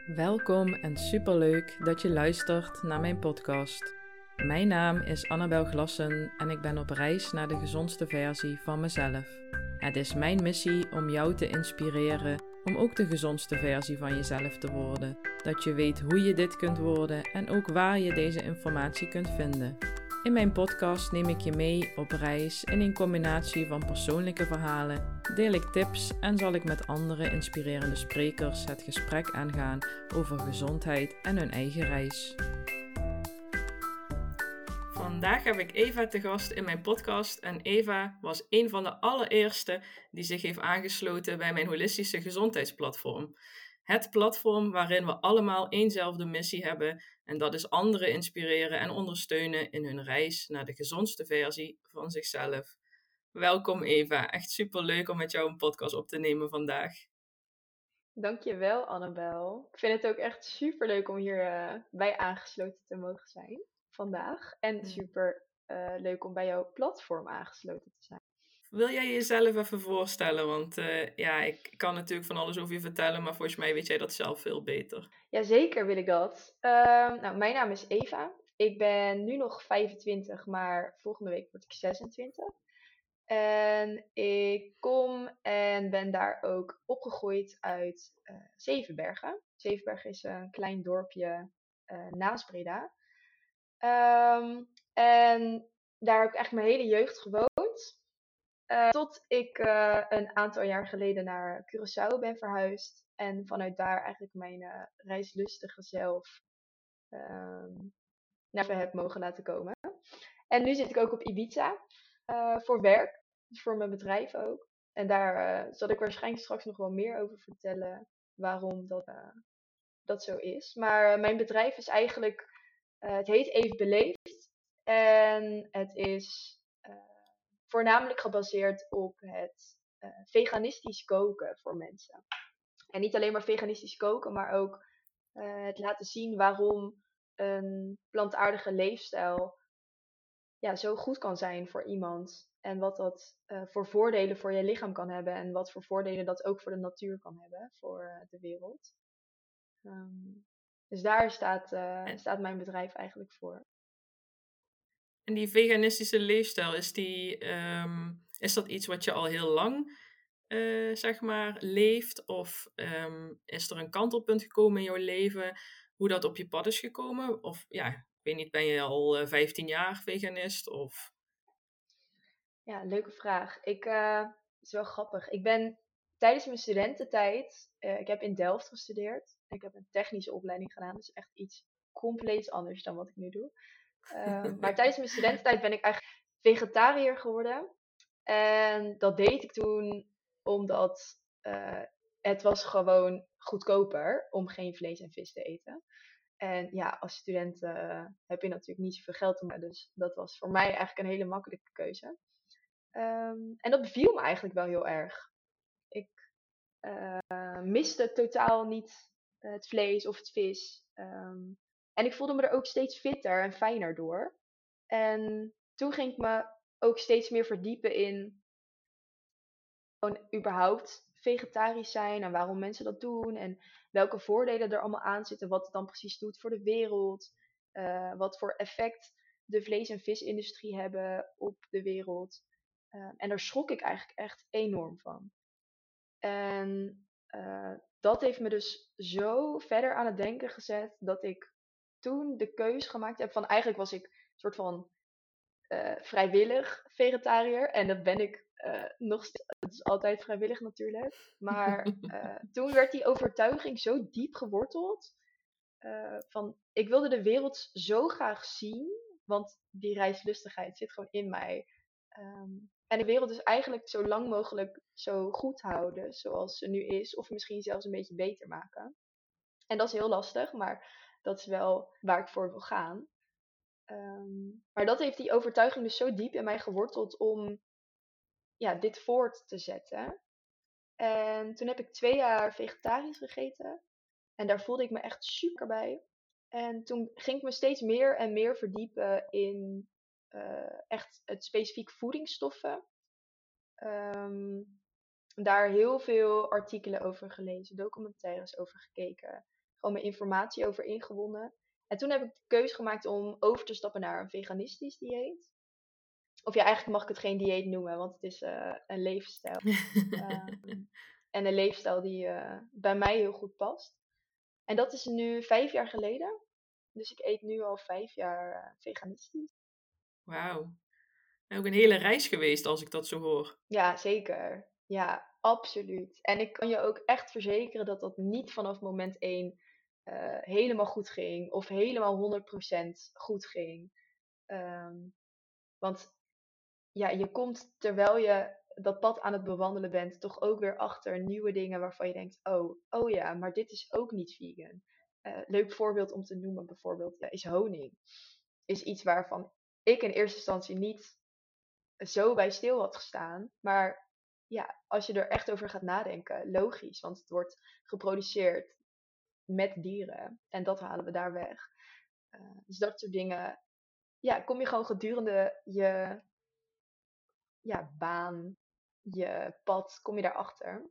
Welkom en superleuk dat je luistert naar mijn podcast. Mijn naam is Annabel Glassen en ik ben op reis naar de gezondste versie van mezelf. Het is mijn missie om jou te inspireren om ook de gezondste versie van jezelf te worden. Dat je weet hoe je dit kunt worden en ook waar je deze informatie kunt vinden. In mijn podcast neem ik je mee op reis in een combinatie van persoonlijke verhalen, deel ik tips en zal ik met andere inspirerende sprekers het gesprek aangaan over gezondheid en hun eigen reis. Vandaag heb ik Eva te gast in mijn podcast en Eva was een van de allereerste die zich heeft aangesloten bij mijn holistische gezondheidsplatform. Het platform waarin we allemaal éénzelfde missie hebben en dat is anderen inspireren en ondersteunen in hun reis naar de gezondste versie van zichzelf. Welkom Eva, echt superleuk om met jou een podcast op te nemen vandaag. Dankjewel Annabel. Ik vind het ook echt super leuk om hier bij aangesloten te mogen zijn vandaag. En super leuk om bij jouw platform aangesloten te zijn. Wil jij jezelf even voorstellen? Want ik kan natuurlijk van alles over je vertellen, maar volgens mij weet jij dat zelf veel beter. Jazeker wil ik dat. Mijn naam is Eva. Ik ben nu nog 25, maar volgende week word ik 26. En ik kom en ben daar ook opgegroeid uit Zevenbergen. Zevenbergen is een klein dorpje naast Breda. En daar heb ik eigenlijk mijn hele jeugd gewoond. Tot ik een aantal jaar geleden naar Curaçao ben verhuisd. En vanuit daar eigenlijk mijn reislustige zelf naar me heb mogen laten komen. En nu zit ik ook op Ibiza voor werk. Dus voor mijn bedrijf ook. En daar zal ik waarschijnlijk straks nog wel meer over vertellen waarom dat zo is. Maar mijn bedrijf is eigenlijk, het heet Even Beleefd. En het is voornamelijk gebaseerd op het veganistisch koken voor mensen. En niet alleen maar veganistisch koken, maar ook het laten zien waarom een plantaardige leefstijl zo goed kan zijn voor iemand. En wat dat voor voordelen voor je lichaam kan hebben. En wat voor voordelen dat ook voor de natuur kan hebben, voor de wereld. Dus daar staat mijn bedrijf eigenlijk voor. En die veganistische leefstijl, is dat iets wat je al heel lang, zeg maar, leeft? Of is er een kantelpunt gekomen in jouw leven, hoe dat op je pad is gekomen? Of ja, ik weet niet, ben je al 15 jaar veganist? Of... Ja, leuke vraag. Het is wel grappig. Ik ben tijdens mijn studententijd, ik heb in Delft gestudeerd. Ik heb een technische opleiding gedaan, dus echt iets compleet anders dan wat ik nu doe. Maar tijdens mijn studententijd ben ik eigenlijk vegetariër geworden. En dat deed ik toen omdat het was gewoon goedkoper om geen vlees en vis te eten. En ja, als student heb je natuurlijk niet zoveel geld om. Dus dat was voor mij eigenlijk een hele makkelijke keuze. En dat beviel me eigenlijk wel heel erg. Ik miste totaal niet het vlees of het vis. En ik voelde me er ook steeds fitter en fijner door. En toen ging ik me ook steeds meer verdiepen in gewoon überhaupt vegetarisch zijn en waarom mensen dat doen en welke voordelen er allemaal aan zitten, wat het dan precies doet voor de wereld, wat voor effect de vlees- en visindustrie hebben op de wereld. En daar schrok ik eigenlijk echt enorm van. En dat heeft me dus zo verder aan het denken gezet dat ik toen de keus gemaakt heb van eigenlijk was ik een soort van vrijwillig vegetariër. En dat ben ik nog steeds. Het is altijd vrijwillig natuurlijk. Maar toen werd die overtuiging zo diep geworteld. Van ik wilde de wereld zo graag zien. Want die reislustigheid zit gewoon in mij. En de wereld dus eigenlijk zo lang mogelijk zo goed houden zoals ze nu is. Of misschien zelfs een beetje beter maken. En dat is heel lastig, maar dat is wel waar ik voor wil gaan. Maar dat heeft die overtuiging dus zo diep in mij geworteld om dit voort te zetten. En toen heb ik 2 jaar vegetarisch gegeten. En daar voelde ik me echt super bij. En toen ging ik me steeds meer en meer verdiepen in echt het specifiek voedingsstoffen. Daar heel veel artikelen over gelezen, documentaires over gekeken. gewoon mijn informatie over ingewonnen. En toen heb ik de keuze gemaakt om over te stappen naar een veganistisch dieet. Of ja, eigenlijk mag ik het geen dieet noemen, want het is een levensstijl. En een leefstijl die bij mij heel goed past. En dat is nu 5 jaar geleden. Dus ik eet nu al 5 jaar veganistisch. Wauw. En ook een hele reis geweest als ik dat zo hoor. Ja, zeker. Ja, absoluut. En ik kan je ook echt verzekeren dat dat niet vanaf moment 1 helemaal goed ging. Of helemaal 100% goed ging. Ehm, want ja, je komt terwijl je dat pad aan het bewandelen bent, toch ook weer achter nieuwe dingen waarvan je denkt, oh ja, maar dit is ook niet vegan. Leuk voorbeeld om te noemen bijvoorbeeld is honing. Is iets waarvan ik in eerste instantie niet zo bij stil had gestaan. Maar ja, als je er echt over gaat nadenken, logisch, want het wordt geproduceerd met dieren en dat halen we daar weg. Dus dat soort dingen, ja, kom je gewoon gedurende je baan, je pad, kom je daarachter.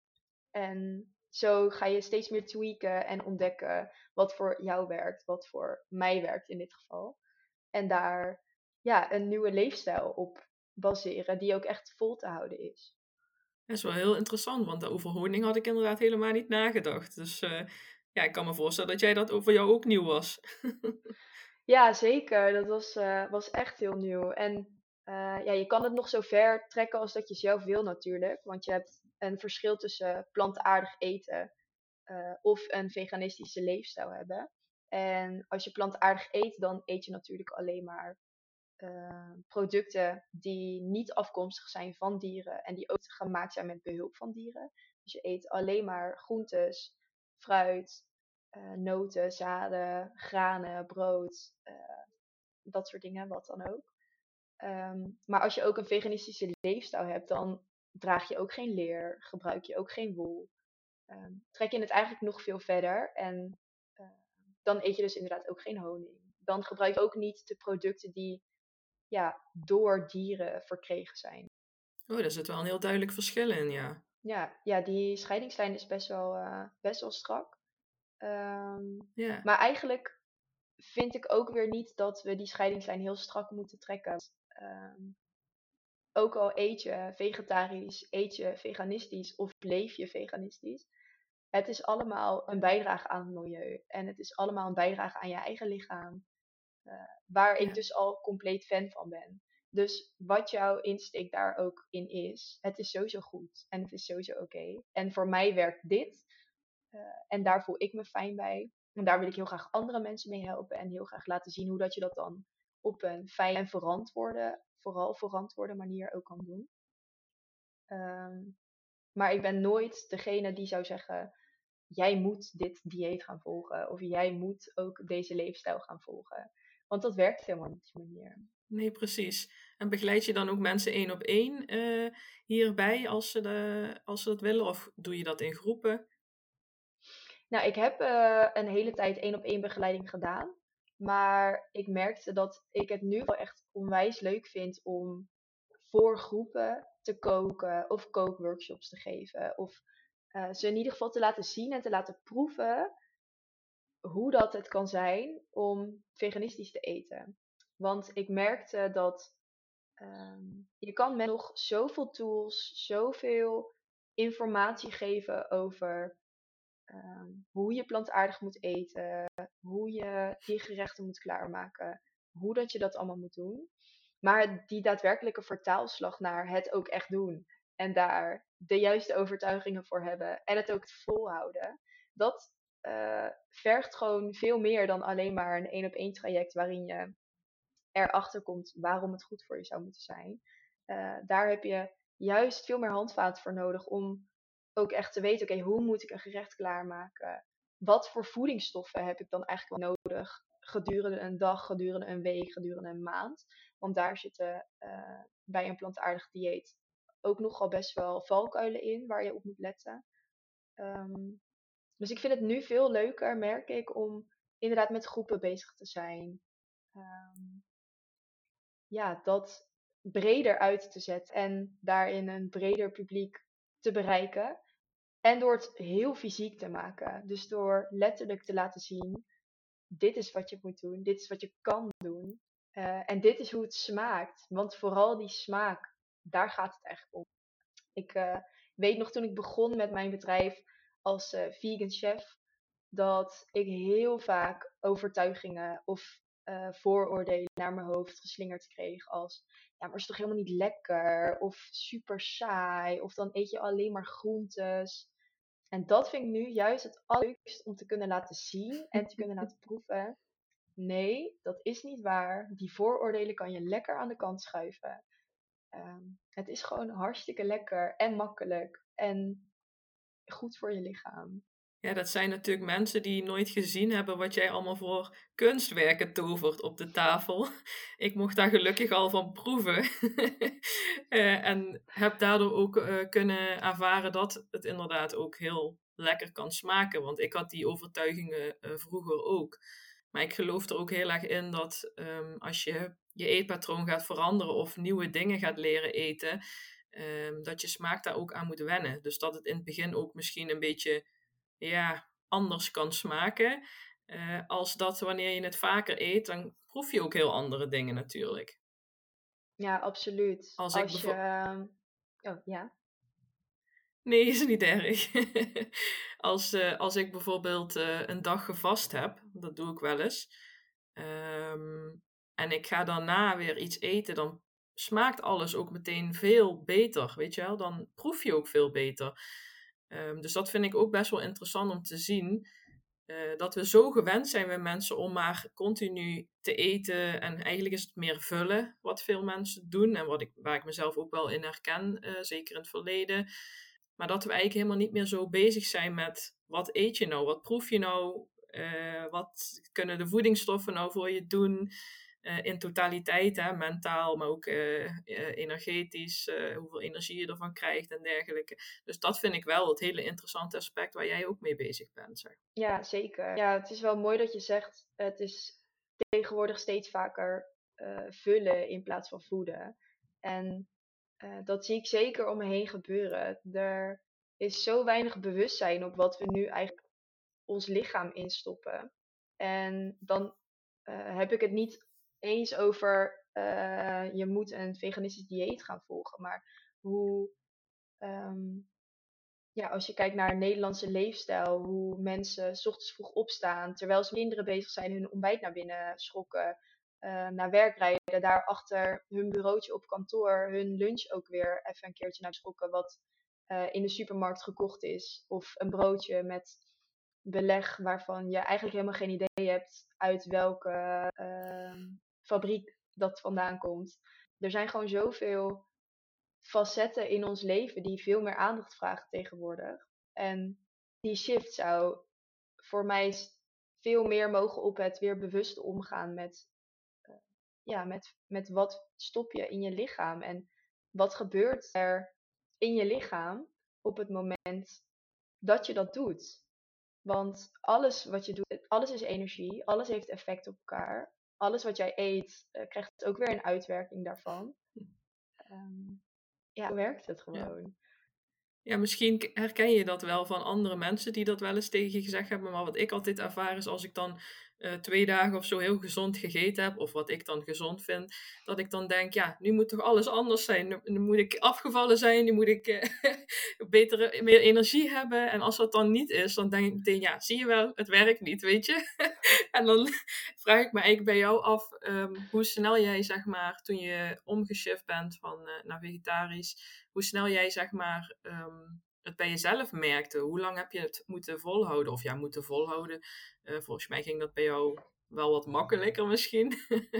En zo ga je steeds meer tweaken en ontdekken wat voor jou werkt, wat voor mij werkt in dit geval. En daar een nieuwe leefstijl op baseren die ook echt vol te houden is. Dat is wel heel interessant, want over honing had ik inderdaad helemaal niet nagedacht. Dus ja, ik kan me voorstellen dat dat voor jou ook nieuw was. Ja, zeker. Dat was echt heel nieuw. En ja, je kan het nog zo ver trekken als dat je zelf wil natuurlijk. Want je hebt een verschil tussen plantaardig eten of een veganistische leefstijl hebben. En als je plantaardig eet, dan eet je natuurlijk alleen maar producten die niet afkomstig zijn van dieren en die ook gemaakt zijn met behulp van dieren. Dus je eet alleen maar groentes, fruit, noten, zaden, granen, brood, dat soort dingen, wat dan ook. Maar als je ook een veganistische leefstijl hebt, dan draag je ook geen leer, gebruik je ook geen wol. Trek je het eigenlijk nog veel verder en eh, dan eet je dus inderdaad ook geen honing. Dan gebruik je ook niet de producten die door dieren verkregen zijn. Oh, daar zit wel een heel duidelijk verschil in, ja. Ja, die scheidingslijn is best wel strak. Ehm, Ja, maar eigenlijk vind ik ook weer niet dat we die scheidingslijn heel strak moeten trekken. Ehm, ook al eet je vegetarisch, eet je veganistisch of leef je veganistisch. Het is allemaal een bijdrage aan het milieu. En het is allemaal een bijdrage aan je eigen lichaam. Waar ik ja. dus al compleet fan van ben. Dus wat jouw insteek daar ook in is, het is sowieso goed. En het is sowieso oké. En voor mij werkt dit. En daar voel ik me fijn bij. En daar wil ik heel graag andere mensen mee helpen. En heel graag laten zien hoe dat je dat dan op een fijn en vooral verantwoorde manier ook kan doen. Ehm, maar ik ben nooit degene die zou zeggen, jij moet dit dieet gaan volgen. Of jij moet ook deze leefstijl gaan volgen. Want dat werkt helemaal niet op die manier. Nee, precies. En begeleid je dan ook mensen één op één hierbij als ze dat willen? Of doe je dat in groepen? Nou, ik heb een hele tijd 1-op-1 begeleiding gedaan. Maar ik merkte dat ik het nu wel echt onwijs leuk vind om voor groepen te koken of kookworkshops te geven. Of ze in ieder geval te laten zien en te laten proeven hoe dat het kan zijn om veganistisch te eten. Want ik merkte dat je kan met nog zoveel tools, zoveel informatie geven over hoe je plantaardig moet eten, hoe je die gerechten moet klaarmaken, hoe dat je dat allemaal moet doen. Maar die daadwerkelijke vertaalslag naar het ook echt doen en daar de juiste overtuigingen voor hebben en het ook volhouden, dat vergt gewoon veel meer dan alleen maar een 1-op-1 traject waarin je erachter komt waarom het goed voor je zou moeten zijn. Daar heb je juist veel meer handvaten voor nodig om ook echt te weten, oké, hoe moet ik een gerecht klaarmaken? Wat voor voedingsstoffen heb ik dan eigenlijk wel nodig gedurende een dag, gedurende een week, gedurende een maand? Want daar zitten bij een plantaardig dieet ook nogal best wel valkuilen in waar je op moet letten. Ehm, dus ik vind het nu veel leuker, merk ik, om inderdaad met groepen bezig te zijn. Ehm, dat breder uit te zetten en daarin een breder publiek te bereiken. En door het heel fysiek te maken. Dus door letterlijk te laten zien, dit is wat je moet doen, dit is wat je kan doen. En dit is hoe het smaakt. Want vooral die smaak, daar gaat het eigenlijk om. Ik weet nog toen ik begon met mijn bedrijf als vegan chef, dat ik heel vaak overtuigingen of vooroordelen naar mijn hoofd geslingerd kreeg als, ja, maar is toch helemaal niet lekker of super saai of dan eet je alleen maar groentes. En dat vind ik nu juist het allerleukst om te kunnen laten zien en te kunnen laten proeven. Nee, dat is niet waar. Die vooroordelen kan je lekker aan de kant schuiven. Het is gewoon hartstikke lekker en makkelijk en goed voor je lichaam. Ja, dat zijn natuurlijk mensen die nooit gezien hebben wat jij allemaal voor kunstwerken tovert op de tafel. Ik mocht daar gelukkig al van proeven. En heb daardoor ook kunnen ervaren dat het inderdaad ook heel lekker kan smaken. Want ik had die overtuigingen vroeger ook. Maar ik geloof er ook heel erg in dat als je je eetpatroon gaat veranderen of nieuwe dingen gaat leren eten, dat je smaak daar ook aan moet wennen. Dus dat het in het begin ook misschien een beetje anders kan smaken. Als dat wanneer je het vaker eet, dan proef je ook heel andere dingen natuurlijk. Ja, absoluut. Als ik Als je... Oh, ja. Nee, is niet erg. Als ik bijvoorbeeld een dag gevast heb, dat doe ik wel eens, en ik ga daarna weer iets eten, dan smaakt alles ook meteen veel beter, weet je wel? Dan proef je ook veel beter. Dus dat vind ik ook best wel interessant om te zien. Dat we zo gewend zijn, we mensen, om maar continu te eten. En eigenlijk is het meer vullen wat veel mensen doen. En waar ik mezelf ook wel in herken, zeker in het verleden. Maar dat we eigenlijk helemaal niet meer zo bezig zijn met wat eet je nou, wat proef je nou, wat kunnen de voedingsstoffen nou voor je doen. In totaliteit, hè, mentaal, maar ook energetisch, hoeveel energie je ervan krijgt en dergelijke. Dus dat vind ik wel het hele interessante aspect waar jij ook mee bezig bent. Zeg. Ja, zeker. Ja, het is wel mooi dat je zegt, het is tegenwoordig steeds vaker vullen in plaats van voeden. En dat zie ik zeker om me heen gebeuren. Er is zo weinig bewustzijn op wat we nu eigenlijk ons lichaam instoppen. En dan heb ik het niet eens over je moet een veganistisch dieet gaan volgen, maar hoe als je kijkt naar een Nederlandse leefstijl, hoe mensen 's ochtends vroeg opstaan, terwijl ze kinderen bezig zijn, hun ontbijt naar binnen schokken, naar werk rijden, daar achter hun bureautje op kantoor, hun lunch ook weer even een keertje naar schokken, wat in de supermarkt gekocht is. Of een broodje met beleg waarvan je eigenlijk helemaal geen idee hebt uit welke fabriek dat vandaan komt. Er zijn gewoon zoveel facetten in ons leven die veel meer aandacht vragen tegenwoordig. En die shift zou voor mij veel meer mogen op het weer bewust omgaan met wat stop je in je lichaam en wat gebeurt er in je lichaam op het moment dat je dat doet. Want alles wat je doet, alles is energie, alles heeft effect op elkaar. Alles wat jij eet, krijgt ook weer een uitwerking daarvan. Hoe werkt het gewoon? Ja, misschien herken je dat wel van andere mensen die dat wel eens tegen je gezegd hebben. Maar wat ik altijd ervaar is als ik dan 2 dagen of zo heel gezond gegeten heb, of wat ik dan gezond vind, dat ik dan denk, ja, nu moet toch alles anders zijn. Nu moet ik afgevallen zijn, nu moet ik meer energie hebben. En als dat dan niet is, dan denk ik meteen, ja, zie je wel, het werkt niet, weet je. En dan vraag ik me eigenlijk bij jou af hoe snel jij, zeg maar, toen je omgeshift bent naar vegetarisch, hoe snel jij, zeg maar, het bij jezelf merkte. Hoe lang heb je het moeten volhouden? Of ja, moeten volhouden. Volgens mij ging dat bij jou wel wat makkelijker misschien.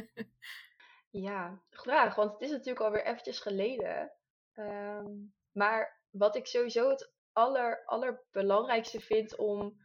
Ja, vraag, want het is natuurlijk alweer eventjes geleden. Maar wat ik sowieso het allerbelangrijkste vind om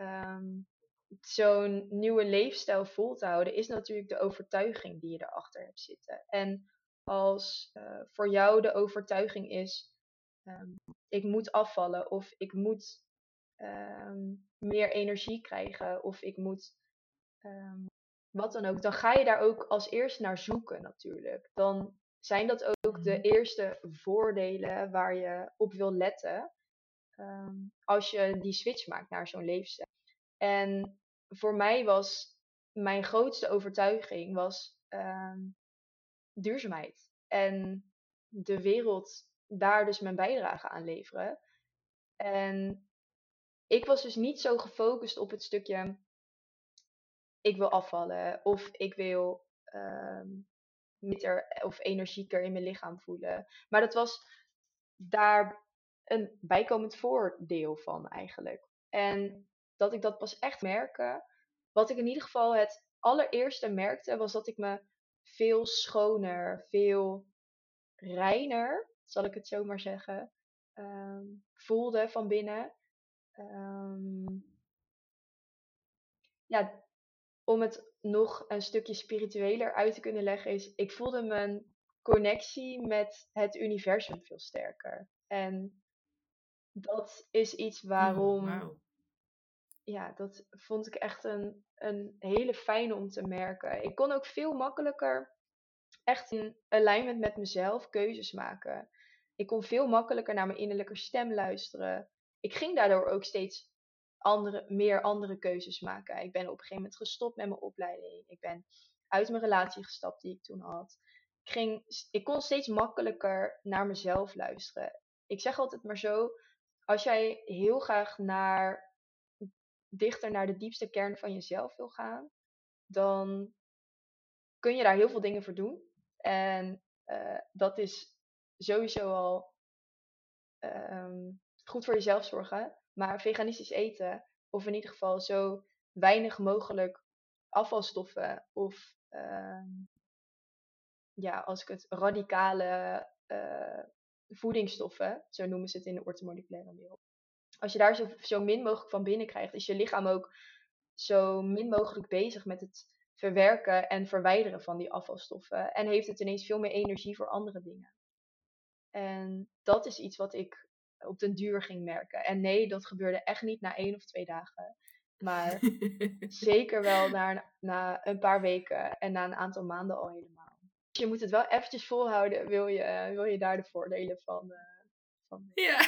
zo'n nieuwe leefstijl vol te houden, is natuurlijk de overtuiging die je erachter hebt zitten. En als voor jou de overtuiging is, ik moet afvallen of ik moet meer energie krijgen of ik moet wat dan ook, dan ga je daar ook als eerst naar zoeken natuurlijk. Dan zijn dat ook de eerste voordelen waar je op wil letten. als je die switch maakt naar zo'n levensstijl. En voor mij was mijn grootste overtuiging duurzaamheid. En de wereld daar dus mijn bijdrage aan leveren. En ik was dus niet zo gefocust op het stukje, ik wil afvallen of ik wil fitter of energieker in mijn lichaam voelen. Maar dat was daar een bijkomend voordeel van eigenlijk. En dat ik dat pas echt merkte. Wat ik in ieder geval het allereerste merkte, was dat ik me veel schoner, veel reiner, zal ik het zo maar zeggen, voelde van binnen. Ehm, ja, om het nog een stukje spiritueler uit te kunnen leggen, is ik voelde mijn connectie met het universum veel sterker. En dat is iets Oh, waarom, wauw. ja, dat vond ik echt een hele fijne om te merken. Ik kon ook veel makkelijker echt in alignment met mezelf keuzes maken. Ik kon veel makkelijker naar mijn innerlijke stem luisteren. Ik ging daardoor ook steeds meer andere keuzes maken. Ik ben op een gegeven moment gestopt met mijn opleiding. Ik ben uit mijn relatie gestapt die ik toen had. Ik kon steeds makkelijker naar mezelf luisteren. Ik zeg altijd maar zo, als jij heel graag dichter naar de diepste kern van jezelf wil gaan, dan kun je daar heel veel dingen voor doen. En dat is sowieso al goed voor jezelf zorgen. Maar veganistisch eten, of in ieder geval zo weinig mogelijk afvalstoffen, of ja, als ik het radicale voedingsstoffen, zo noemen ze het in de orthomoleculaire wereld. Als je daar zo min mogelijk van binnen krijgt, is je lichaam ook zo min mogelijk bezig met het verwerken en verwijderen van die afvalstoffen. En heeft het ineens veel meer energie voor andere dingen. En dat is iets wat ik op den duur ging merken. En nee, dat gebeurde echt niet na 1 of 2 dagen. Maar zeker wel na een paar weken en na een aantal maanden al helemaal. Dus je moet het wel eventjes volhouden, wil je daar de voordelen van Ja.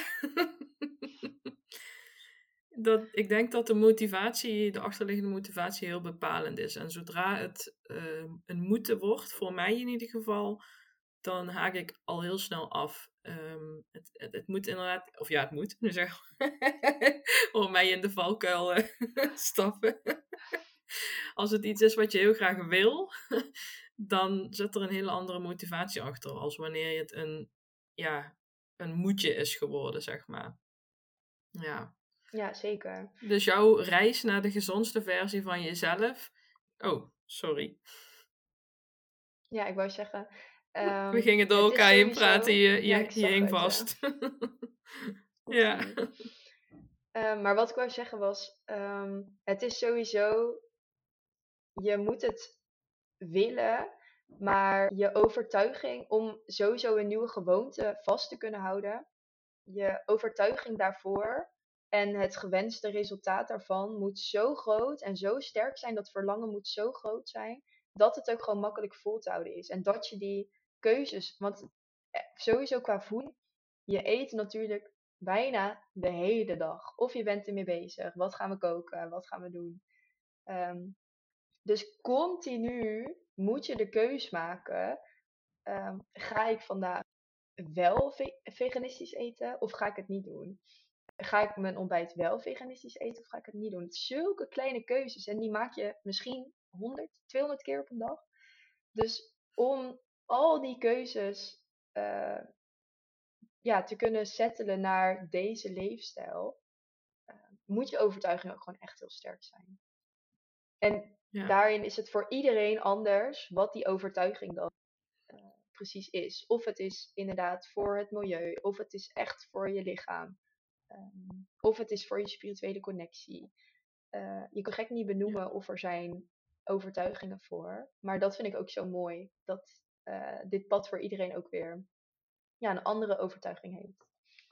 Ik denk dat de achterliggende motivatie heel bepalend is. En zodra het een moeten wordt, voor mij in ieder geval, dan haak ik al heel snel af. Het moet inderdaad, of ja, het moet, nu zeg om mij in de valkuil stappen. Als het iets is wat je heel graag wil, dan zit er een hele andere motivatie achter, als wanneer het een moetje is geworden, zeg maar. Ja. Ja, zeker. Dus jouw reis naar de gezondste versie van jezelf. Oh, sorry. Ja, ik wou zeggen, We gingen door het is elkaar heen sowieso. praten. Ja, Je ik zag hing het. vast. Ja. Oké. Maar wat ik wou zeggen was, het is sowieso, je moet het willen, maar je overtuiging om sowieso een nieuwe gewoonte vast te kunnen houden, je overtuiging daarvoor en het gewenste resultaat daarvan moet zo groot en zo sterk zijn, dat verlangen moet zo groot zijn, dat het ook gewoon makkelijk vol te houden is. En dat je die keuzes, want sowieso qua voeding, je eet natuurlijk bijna de hele dag. Of je bent ermee bezig. Wat gaan we koken? Wat gaan we doen? Ehm, dus continu moet je de keus maken. Ga ik vandaag wel veganistisch eten of ga ik het niet doen? Ga ik mijn ontbijt wel veganistisch eten of ga ik het niet doen? Het zijn zulke kleine keuzes en die maak je misschien 100, 200 keer op een dag. Dus om al die keuzes te kunnen settelen naar deze leefstijl, moet je overtuiging ook gewoon echt heel sterk zijn. En Ja. daarin is het voor iedereen anders wat die overtuiging dan precies is. Of het is inderdaad voor het milieu, of het is echt voor je lichaam, of het is voor je spirituele connectie. Je kan gek niet benoemen of er zijn overtuigingen voor. Maar dat vind ik ook zo mooi, dat dit pad voor iedereen ook weer een andere overtuiging heeft.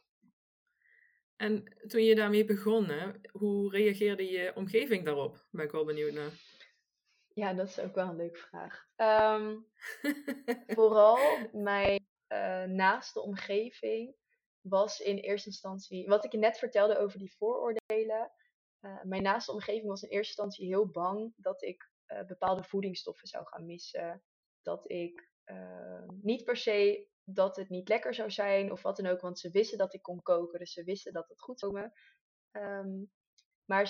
En toen je daarmee begon, hoe reageerde je omgeving daarop? Ben ik wel benieuwd naar. Ja, dat is ook wel een leuke vraag. Vooral mijn naaste omgeving was in eerste instantie, wat ik je net vertelde over die vooroordelen. Mijn naaste omgeving was in eerste instantie heel bang dat ik bepaalde voedingsstoffen zou gaan missen. Dat ik niet per se dat het niet lekker zou zijn of wat dan ook, want ze wisten dat ik kon koken, dus ze wisten dat het goed zou komen. Maar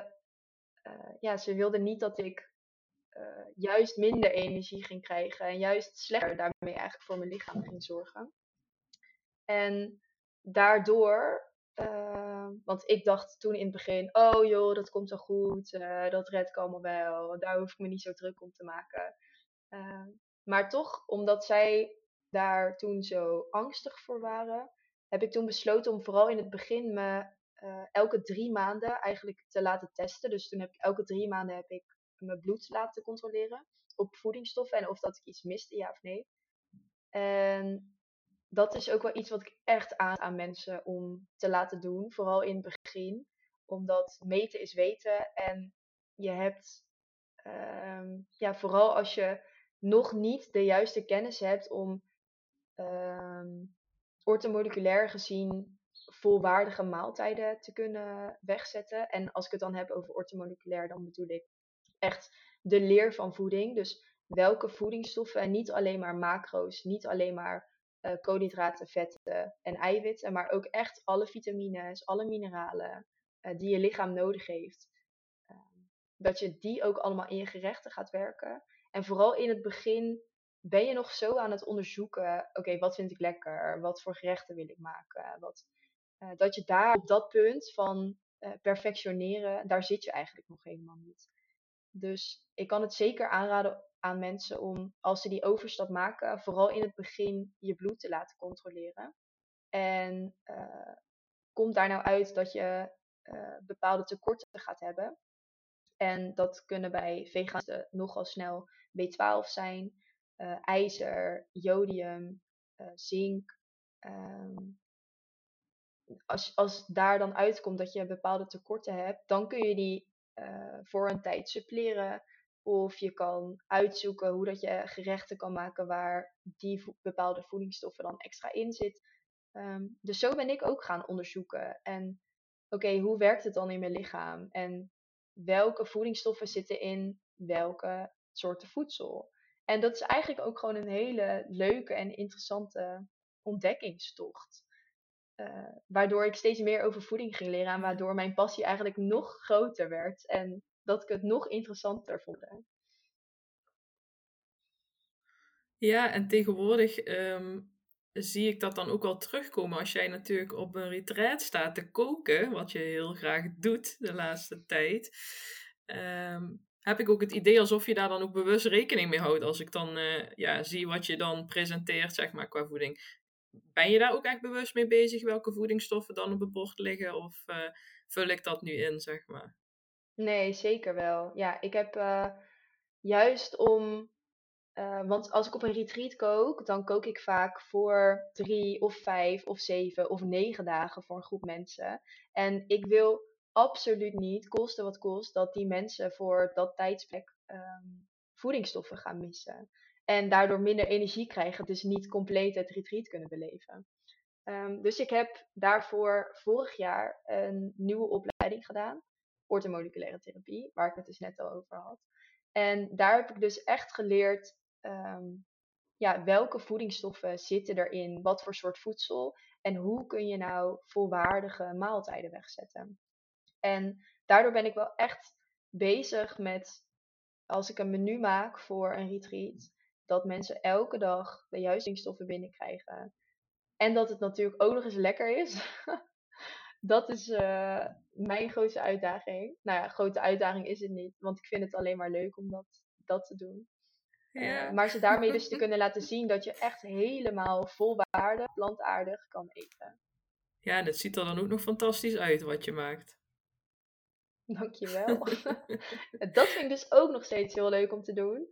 ze wilden niet dat ik juist minder energie ging krijgen en juist slechter daarmee eigenlijk voor mijn lichaam ging zorgen. En daardoor, want ik dacht toen in het begin, oh joh, dat komt wel goed, dat red ik allemaal wel, daar hoef ik me niet zo druk om te maken. Maar toch, omdat zij daar toen zo angstig voor waren, heb ik toen besloten om vooral in het begin me elke 3 maanden eigenlijk te laten testen. Dus toen heb ik elke 3 maanden heb ik mijn bloed laten controleren op voedingsstoffen en of dat ik iets miste, ja of nee. En dat is ook wel iets wat ik echt aan mensen om te laten doen, vooral in het begin. Omdat meten is weten en je hebt, vooral als je nog niet de juiste kennis hebt om orthomoleculair gezien volwaardige maaltijden te kunnen wegzetten. En als ik het dan heb over orthomoleculair, dan bedoel ik echt de leer van voeding. Dus welke voedingsstoffen, en niet alleen maar macro's, niet alleen maar koolhydraten, vetten en eiwitten, maar ook echt alle vitamines, alle mineralen die je lichaam nodig heeft. Dat je die ook allemaal in je gerechten gaat werken. En vooral in het begin ben je nog zo aan het onderzoeken, oké, wat vind ik lekker? Wat voor gerechten wil ik maken? Dat je daar op dat punt van perfectioneren, daar zit je eigenlijk nog helemaal niet. Dus ik kan het zeker aanraden aan mensen om, als ze die overstap maken, vooral in het begin je bloed te laten controleren. En komt daar nou uit dat je bepaalde tekorten gaat hebben. En dat kunnen bij veganisten nogal snel B12 zijn, ijzer, jodium, zink. Als daar dan uitkomt dat je bepaalde tekorten hebt, dan kun je die voor een tijd suppleren. Of je kan uitzoeken hoe dat je gerechten kan maken waar die bepaalde voedingsstoffen dan extra in zit. Dus zo ben ik ook gaan onderzoeken. En oké, hoe werkt het dan in mijn lichaam? En welke voedingsstoffen zitten in welke soorten voedsel? En dat is eigenlijk ook gewoon een hele leuke en interessante ontdekkingstocht. Waardoor ik steeds meer over voeding ging leren en waardoor mijn passie eigenlijk nog groter werd en dat ik het nog interessanter vond. Ja, en tegenwoordig zie ik dat dan ook wel terugkomen als jij natuurlijk op een retreat staat te koken, wat je heel graag doet de laatste tijd. Heb ik ook het idee alsof je daar dan ook bewust rekening mee houdt als ik dan zie wat je dan presenteert, zeg maar, qua voeding. Ben je daar ook echt bewust mee bezig welke voedingsstoffen dan op het bord liggen of vul ik dat nu in, zeg maar? Nee, zeker wel. Ja, ik heb juist om want als ik op een retreat kook, dan kook ik vaak voor 3 of 5 of 7 of 9 dagen voor een groep mensen. En ik wil absoluut niet, koste wat kost, dat die mensen voor dat tijdsplek voedingsstoffen gaan missen. En daardoor minder energie krijgen, dus niet compleet het retreat kunnen beleven. Dus ik heb daarvoor vorig jaar een nieuwe opleiding gedaan, orthomoleculaire therapie, waar ik het dus net al over had. En daar heb ik dus echt geleerd welke voedingsstoffen zitten erin, wat voor soort voedsel en hoe kun je nou volwaardige maaltijden wegzetten. En daardoor ben ik wel echt bezig met, als ik een menu maak voor een retreat, dat mensen elke dag de juiste voedingsstoffen binnenkrijgen. En dat het natuurlijk ook nog eens lekker is. Dat is mijn grootste uitdaging. Nou ja, grote uitdaging is het niet, want ik vind het alleen maar leuk om dat te doen. Ja. Maar ze daarmee dus te kunnen laten zien dat je echt helemaal volwaardig, plantaardig kan eten. Ja, en het ziet er dan ook nog fantastisch uit wat je maakt. Dankjewel. Dat vind ik dus ook nog steeds heel leuk om te doen.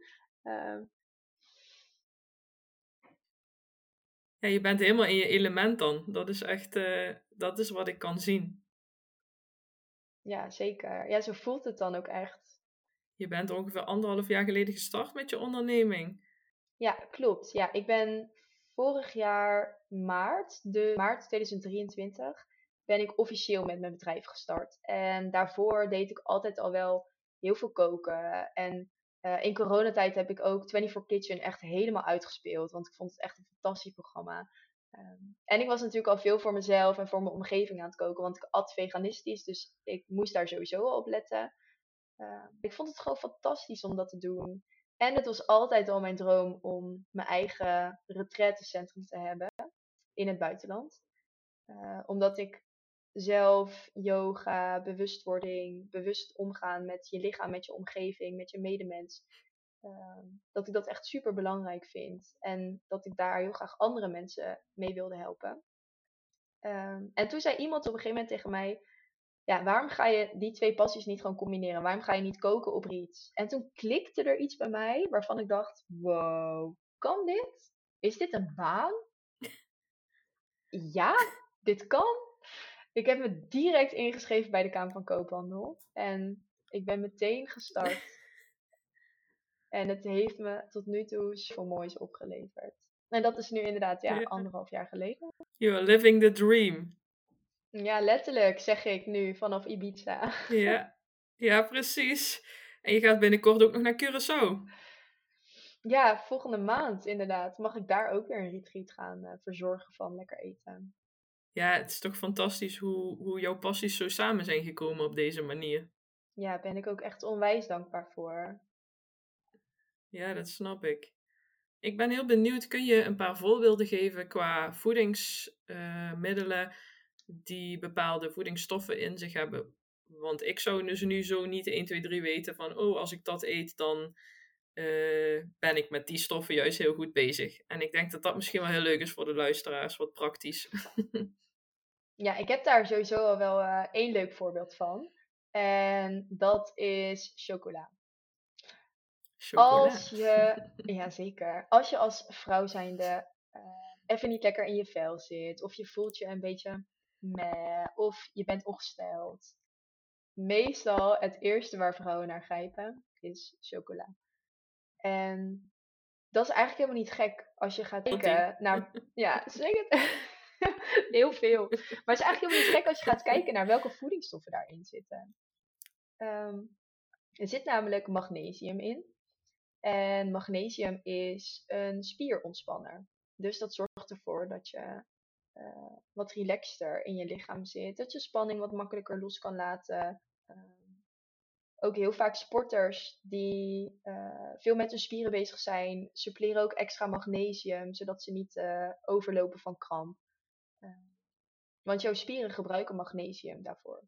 Ja, je bent helemaal in je element dan. Dat is echt, dat is wat ik kan zien. Ja, zeker. Ja, zo voelt het dan ook echt. Je bent ongeveer 1,5 jaar geleden gestart met je onderneming. Ja, klopt. Ja, ik ben vorig jaar maart 2023, ben ik officieel met mijn bedrijf gestart. En daarvoor deed ik altijd al wel heel veel koken. En in coronatijd heb ik ook 24 Kitchen echt helemaal uitgespeeld. Want ik vond het echt een fantastisch programma. En ik was natuurlijk al veel voor mezelf en voor mijn omgeving aan het koken. Want ik at veganistisch, dus ik moest daar sowieso al op letten. Ik vond het gewoon fantastisch om dat te doen. En het was altijd al mijn droom om mijn eigen retraitecentrum te hebben in het buitenland. Omdat ik zelf yoga, bewustwording, bewust omgaan met je lichaam, met je omgeving, met je medemens. Dat ik dat echt super belangrijk vind. En dat ik daar heel graag andere mensen mee wilde helpen. En toen zei iemand op een gegeven moment tegen mij: ja, waarom ga je die twee passies niet gewoon combineren? Waarom ga je niet koken op iets? En toen klikte er iets bij mij waarvan ik dacht: wow, kan dit? Is dit een baan? Ja, dit kan. Ik heb me direct ingeschreven bij de Kamer van Koophandel. En ik ben meteen gestart. En het heeft me tot nu toe zoveel moois opgeleverd. En dat is nu inderdaad, ja, 1,5 jaar geleden. You are living the dream. Ja, letterlijk zeg ik nu vanaf Ibiza. Ja, precies. En je gaat binnenkort ook nog naar Curaçao. Ja, volgende maand inderdaad. Mag ik daar ook weer een retreat gaan verzorgen van lekker eten. Ja, het is toch fantastisch hoe jouw passies zo samen zijn gekomen op deze manier. Ja, ben ik ook echt onwijs dankbaar voor. Ja, dat snap ik. Ik ben heel benieuwd, kun je een paar voorbeelden geven qua voedingsmiddelen die bepaalde voedingsstoffen in zich hebben? Want ik zou dus nu zo niet 1, 2, 3 weten van, oh, als ik dat eet, dan ben ik met die stoffen juist heel goed bezig. En ik denk dat dat misschien wel heel leuk is voor de luisteraars, wat praktisch. Ja, ik heb daar sowieso al wel één leuk voorbeeld van. En dat is chocola. Chocola. Ja zeker. Als je als vrouw zijnde even niet lekker in je vel zit. Of je voelt je een beetje meh. Of je bent ongesteld. Meestal het eerste waar vrouwen naar grijpen is chocola. En dat is eigenlijk helemaal niet gek als je gaat kijken naar... Ja, zeg het. Heel veel. Maar het is eigenlijk helemaal niet gek als je gaat kijken naar welke voedingsstoffen daarin zitten. Er zit namelijk magnesium in. En magnesium is een spierontspanner. Dus dat zorgt ervoor dat je wat relaxter in je lichaam zit. Dat je spanning wat makkelijker los kan laten. Ook heel vaak sporters die veel met hun spieren bezig zijn, suppleren ook extra magnesium, zodat ze niet overlopen van kramp. Want jouw spieren gebruiken magnesium daarvoor.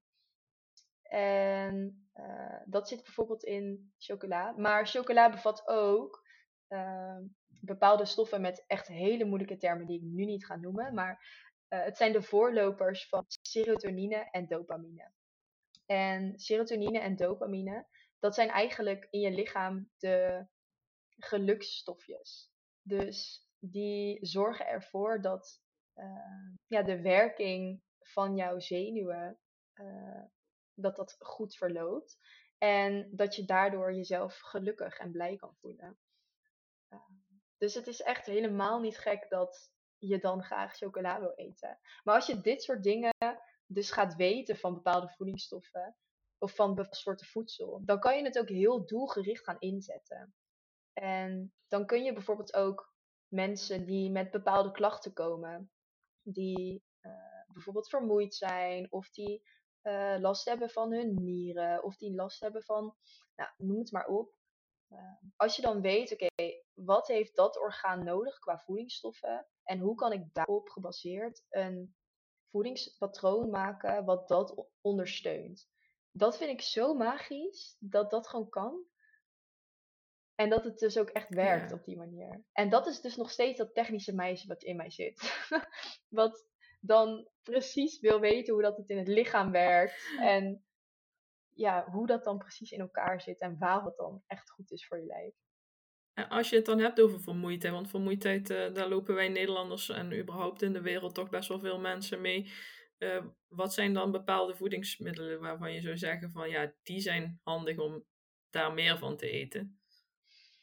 En dat zit bijvoorbeeld in chocola. Maar chocola bevat ook bepaalde stoffen met echt hele moeilijke termen die ik nu niet ga noemen. Maar het zijn de voorlopers van serotonine en dopamine. En serotonine en dopamine, dat zijn eigenlijk in je lichaam de geluksstofjes. Dus die zorgen ervoor dat de werking van jouw zenuwen dat goed verloopt. En dat je daardoor jezelf gelukkig en blij kan voelen. Dus het is echt helemaal niet gek dat je dan graag chocola wil eten. Maar als je dit soort dingen dus gaat weten van bepaalde voedingsstoffen of van bepaalde soorten voedsel, dan kan je het ook heel doelgericht gaan inzetten. En dan kun je bijvoorbeeld ook mensen die met bepaalde klachten komen, die bijvoorbeeld vermoeid zijn of die last hebben van hun nieren of die last hebben van, nou, noem het maar op. Als je dan weet, oké, wat heeft dat orgaan nodig qua voedingsstoffen en hoe kan ik daarop gebaseerd een voedingspatroon maken wat dat ondersteunt. Dat vind ik zo magisch dat dat gewoon kan. En dat het dus ook echt werkt op die manier. En dat is dus nog steeds dat technische meisje wat in mij zit. Wat dan precies wil weten hoe dat het in het lichaam werkt. En ja, hoe dat dan precies in elkaar zit. En waarom het dan echt goed is voor je lijf. En als je het dan hebt over vermoeidheid, want vermoeidheid, daar lopen wij Nederlanders en überhaupt in de wereld toch best wel veel mensen mee. Wat zijn dan bepaalde voedingsmiddelen waarvan je zou zeggen van ja, die zijn handig om daar meer van te eten?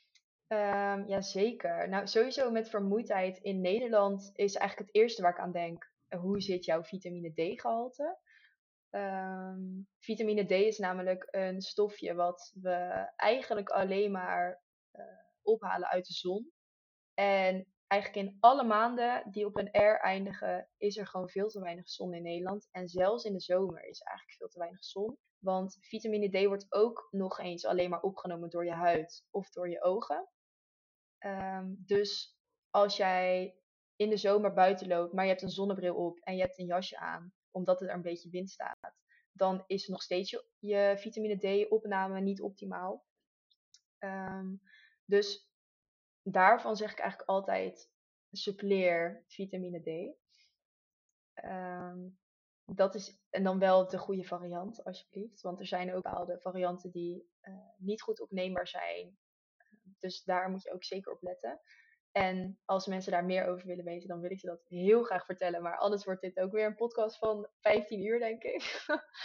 Ja, zeker. Nou, sowieso met vermoeidheid in Nederland is eigenlijk het eerste waar ik aan denk. Hoe zit jouw vitamine D-gehalte? Vitamine D is namelijk een stofje wat we eigenlijk alleen maar ophalen uit de zon. En eigenlijk in alle maanden die op een R eindigen, is er gewoon veel te weinig zon in Nederland. En zelfs in de zomer is er eigenlijk veel te weinig zon. Want vitamine D wordt ook nog eens alleen maar opgenomen door je huid of door je ogen. Dus als jij in de zomer buiten loopt, maar je hebt een zonnebril op en je hebt een jasje aan, omdat er een beetje wind staat, dan is nog steeds je vitamine D-opname niet optimaal. Dus daarvan zeg ik eigenlijk altijd: suppleer vitamine D. Dat is, en dan wel de goede variant, alsjeblieft. Want er zijn ook bepaalde varianten die niet goed opneembaar zijn. Dus daar moet je ook zeker op letten. En als mensen daar meer over willen weten, dan wil ik ze dat heel graag vertellen. Maar anders wordt dit ook weer een podcast van 15 uur, denk ik.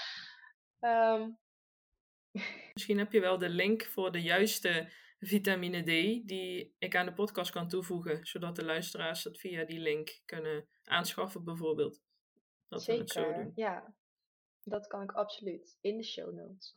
Ehm, Misschien heb je wel de link voor de juiste vitamine D die ik aan de podcast kan toevoegen, zodat de luisteraars het via die link kunnen aanschaffen bijvoorbeeld. Dat we het zo Zeker, doen. ja. Dat kan ik absoluut. In de show notes.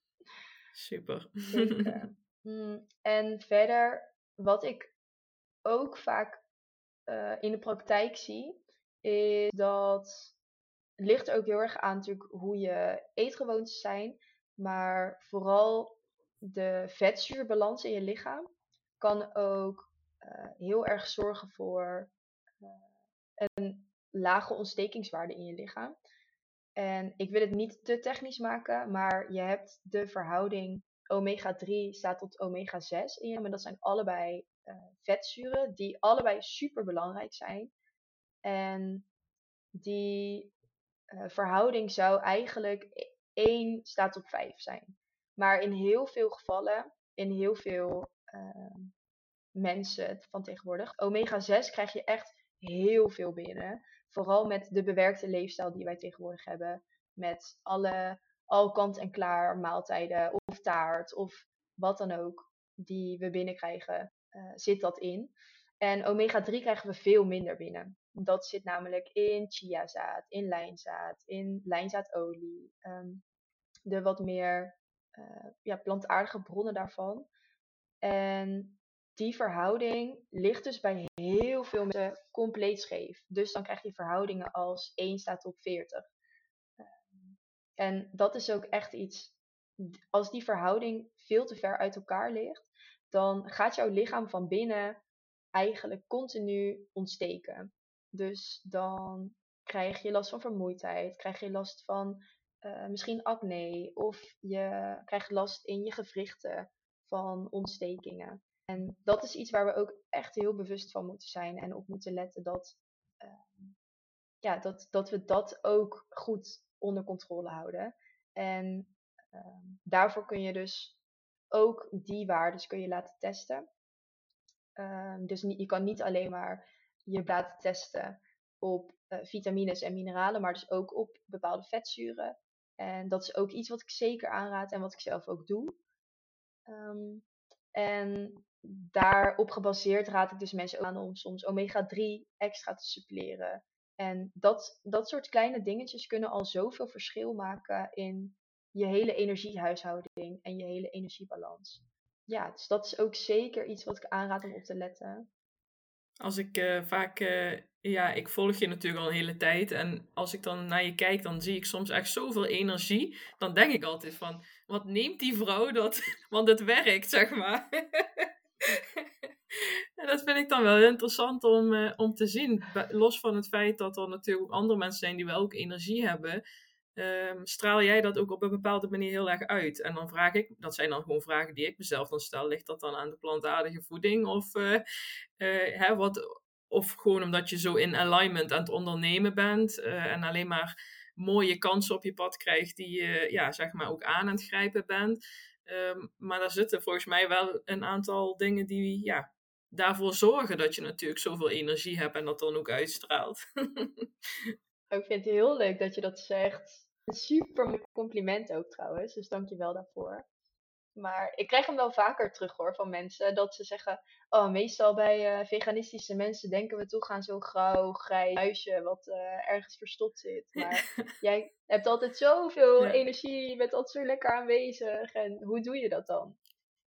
Super. Zeker. En verder, wat ik ook vaak in de praktijk zie, is dat het ligt ook heel erg aan natuurlijk hoe je eetgewoontes zijn, maar vooral de vetzuurbalans in je lichaam kan ook heel erg zorgen voor een lage ontstekingswaarde in je lichaam. En ik wil het niet te technisch maken, maar je hebt de verhouding omega-3 staat tot omega-6 in je. Maar dat zijn allebei vetzuren die allebei super belangrijk zijn. En die verhouding zou eigenlijk 1 staat op 5 zijn. Maar in heel veel gevallen, in heel veel mensen van tegenwoordig, omega-6 krijg je echt heel veel binnen. Vooral met de bewerkte leefstijl die wij tegenwoordig hebben. Met alle al kant-en-klaar maaltijden of taart of wat dan ook die we binnenkrijgen, zit dat in. En omega-3 krijgen we veel minder binnen. Dat zit namelijk in chiazaad, in lijnzaadolie, de wat meer plantaardige bronnen daarvan. En die verhouding ligt dus bij heel veel mensen compleet scheef. Dus dan krijg je verhoudingen als 1 staat op 40. En dat is ook echt iets, als die verhouding veel te ver uit elkaar ligt, dan gaat jouw lichaam van binnen eigenlijk continu ontsteken. Dus dan krijg je last van vermoeidheid, krijg je last van misschien acne of je krijgt last in je gewrichten van ontstekingen. En dat is iets waar we ook echt heel bewust van moeten zijn en op moeten letten dat we dat ook goed onder controle houden. En daarvoor kun je dus ook die waardes kun je laten testen. Dus je kan niet alleen maar je laten testen op vitamines en mineralen, maar dus ook op bepaalde vetzuren. En dat is ook iets wat ik zeker aanraad en wat ik zelf ook doe. En daarop gebaseerd raad ik dus mensen ook aan om soms omega-3 extra te suppleren. En dat soort kleine dingetjes kunnen al zoveel verschil maken in je hele energiehuishouding en je hele energiebalans. Ja, dus dat is ook zeker iets wat ik aanraad om op te letten. Als ik vaak, ik volg je natuurlijk al een hele tijd. En als ik dan naar je kijk, dan zie ik soms echt zoveel energie. Dan denk ik altijd van, wat neemt die vrouw dat? Want het werkt, zeg maar. En dat vind ik dan wel interessant om te zien. Los van het feit dat er natuurlijk andere mensen zijn die wel ook energie hebben. Straal jij dat ook op een bepaalde manier heel erg uit? En dan vraag ik, dat zijn dan gewoon vragen die ik mezelf dan stel, ligt dat dan aan de plantaardige voeding? Of gewoon omdat je zo in alignment aan het ondernemen bent en alleen maar mooie kansen op je pad krijgt die je zeg maar ook aan het grijpen bent. Maar daar zitten volgens mij wel een aantal dingen die daarvoor zorgen dat je natuurlijk zoveel energie hebt en dat dan ook uitstraalt. Ik vind het heel leuk dat je dat zegt. Een super mooi compliment ook trouwens, dus dank je wel daarvoor. Maar ik krijg hem wel vaker terug hoor van mensen. Dat ze zeggen, oh meestal bij veganistische mensen denken we toch aan zo'n grauw, grijs huisje wat ergens verstopt zit. Maar jij hebt altijd zoveel Ja, energie, je bent altijd zo lekker aanwezig. En hoe doe je dat dan?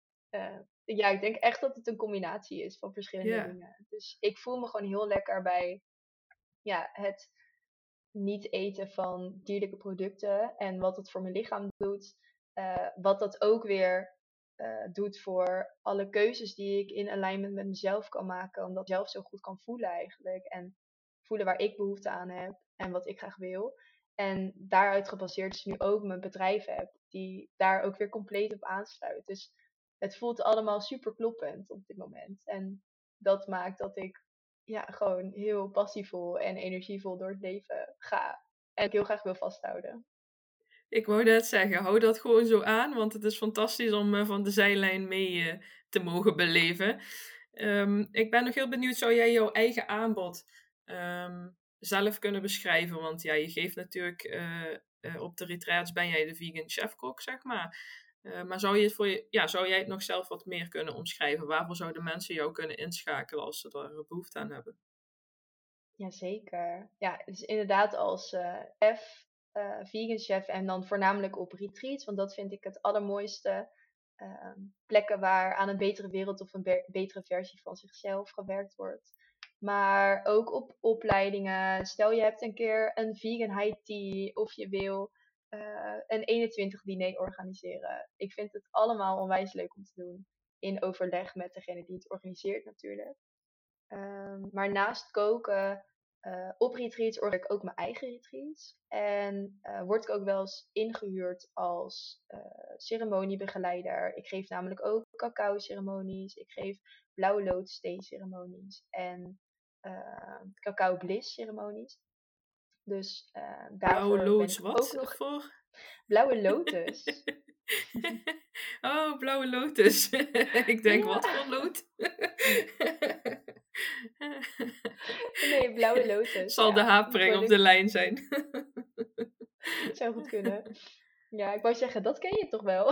Ja, ik denk echt dat het een combinatie is van verschillende ja. dingen. Dus ik voel me gewoon heel lekker bij ja, het niet eten van dierlijke producten en wat het voor mijn lichaam doet. Wat dat ook weer doet voor alle keuzes die ik in alignment met mezelf kan maken. Omdat ik zelf zo goed kan voelen eigenlijk. En voelen waar ik behoefte aan heb en wat ik graag wil. En daaruit gebaseerd dus nu ook mijn bedrijf heb. Die daar ook weer compleet op aansluit. Dus het voelt allemaal super kloppend op dit moment. En dat maakt dat ik ja, gewoon heel passievol en energievol door het leven ga. En ik heel graag wil vasthouden. Ik wou net zeggen, hou dat gewoon zo aan, want het is fantastisch om van de zijlijn mee te mogen beleven. Ik ben nog heel benieuwd, zou jij jouw eigen aanbod zelf kunnen beschrijven? Want ja, je geeft natuurlijk op de retreats ben jij de vegan chefkok, zeg maar. Maar zou jij het nog zelf wat meer kunnen omschrijven? Waarvoor zouden mensen jou kunnen inschakelen als ze daar behoefte aan hebben? Jazeker. Ja, het is inderdaad als chef, vegan chef en dan voornamelijk op retreats. Want dat vind ik het allermooiste. Plekken waar aan een betere wereld of een betere versie van zichzelf gewerkt wordt. Maar ook op opleidingen. Stel je hebt een keer een vegan high tea of je wil een 21 diner organiseren. Ik vind het allemaal onwijs leuk om te doen. In overleg met degene die het organiseert natuurlijk. Maar naast koken op retreats order ik ook mijn eigen retreats. En word ik ook wel eens ingehuurd als ceremoniebegeleider. Ik geef namelijk ook cacao ceremonies. Ik geef blauwe lotus thee ceremonies. En cacao bliss ceremonies. Dus Blauwe daarvoor ben loods, ik ook wat nog voor? blauwe lotus. Oh, blauwe lotus. Ik denk, Ja, wat voor lood? nee, blauwe lotus. Zal de Ja, een hapering op de product lijn zijn. zou goed kunnen. Ja, ik wou zeggen, dat ken je toch wel?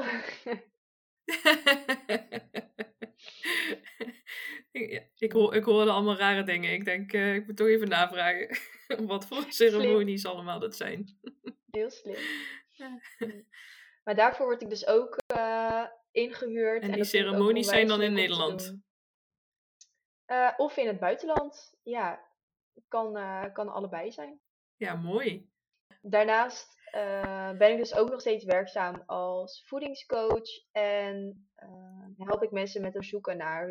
Ja, ik hoorde allemaal rare dingen. Ik denk, ik moet toch even navragen. Wat voor Slim, ceremonies allemaal dat zijn. heel slim. Mm. Maar daarvoor word ik dus ook ingehuurd En en die dat vind ik ook ceremonies zijn onwijs dan in leuk om te Nederland. doen. Of in het buitenland, ja, kan allebei zijn. Ja, mooi. Daarnaast ben ik dus ook nog steeds werkzaam als voedingscoach en help ik mensen met het zoeken naar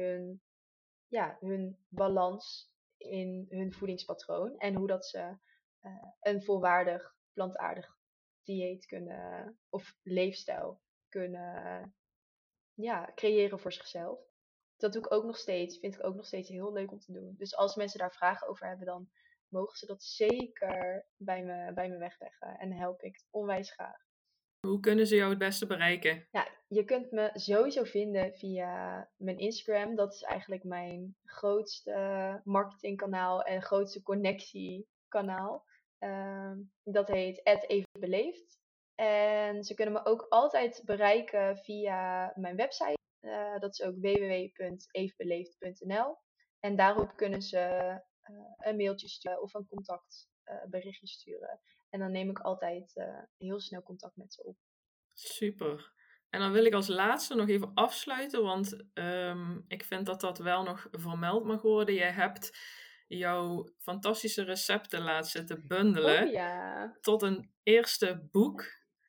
hun balans in hun voedingspatroon en hoe dat ze een volwaardig plantaardig dieet kunnen of leefstijl kunnen creëren voor zichzelf. Dat doe ik ook nog steeds, vind ik ook nog steeds heel leuk om te doen. Dus als mensen daar vragen over hebben, dan mogen ze dat zeker bij me wegleggen en help ik onwijs graag. Hoe kunnen ze jou het beste bereiken? Ja, je kunt me sowieso vinden via mijn Instagram. Dat is eigenlijk mijn grootste marketingkanaal en grootste connectiekanaal. Dat heet @evenbeleefd. En ze kunnen me ook altijd bereiken via mijn website. Dat is ook www.evenbeleefd.nl. En daarop kunnen ze een mailtje sturen of een contactberichtje sturen. En dan neem ik altijd heel snel contact met ze op. Super. En dan wil ik als laatste nog even afsluiten, want ik vind dat dat wel nog vermeld mag worden. Je hebt jouw fantastische recepten laten zitten Oh bundelen ja, tot een eerste boek.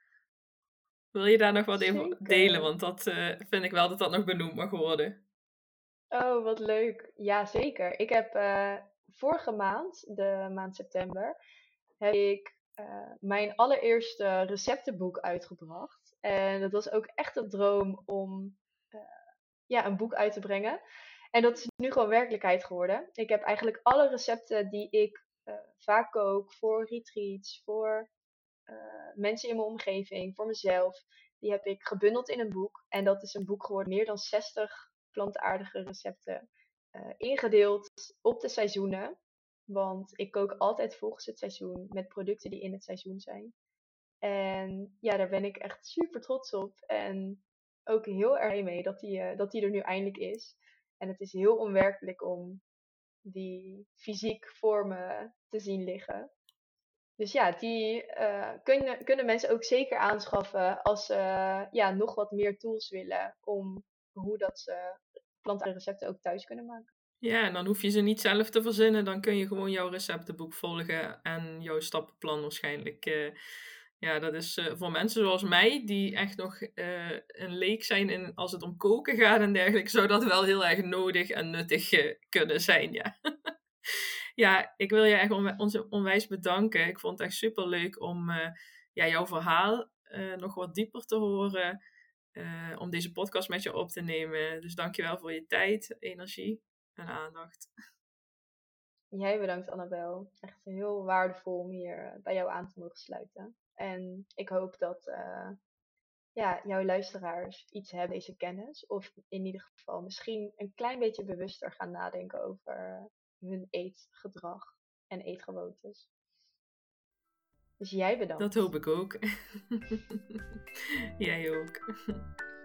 Wil je daar nog wat even delen? zeker. Want dat vind ik wel dat dat nog benoemd mag worden. Oh, wat leuk. Ja, zeker. Ik heb vorige maand, de maand september, heb ik mijn allereerste receptenboek uitgebracht. En dat was ook echt een droom om een boek uit te brengen. En dat is nu gewoon werkelijkheid geworden. Ik heb eigenlijk alle recepten die ik vaak kook voor retreats, voor mensen in mijn omgeving, voor mezelf. Die heb ik gebundeld in een boek. En dat is een boek geworden, meer dan 60 plantaardige recepten. Ingedeeld op de seizoenen. Want ik kook altijd volgens het seizoen met producten die in het seizoen zijn. En ja, daar ben ik echt super trots op. En ook heel erg mee dat die er nu eindelijk is. En het is heel onwerkelijk om die fysiek voor me te zien liggen. Dus ja, die kunnen mensen ook zeker aanschaffen als ze nog wat meer tools willen om hoe dat ze plantaardige recepten ook thuis kunnen maken. Ja, en dan hoef je ze niet zelf te verzinnen. Dan kun je gewoon jouw receptenboek volgen en jouw stappenplan waarschijnlijk. Ja, dat is voor mensen zoals mij, die echt nog een leek zijn in, als het om koken gaat en dergelijke, zou dat wel heel erg nodig en nuttig kunnen zijn, ja. Ja, ik wil je echt onwijs bedanken. Ik vond het echt superleuk om jouw verhaal nog wat dieper te horen. Om deze podcast met je op te nemen. Dus dankjewel voor je tijd, energie en aandacht. Jij bedankt, Annabel. Echt heel waardevol om hier bij jou aan te mogen sluiten. En ik hoop dat jouw luisteraars iets hebben, deze kennis. Of in ieder geval misschien een klein beetje bewuster gaan nadenken over hun eetgedrag en eetgewoontes. Dus jij bedankt. Dat hoop ik ook. Jij ook.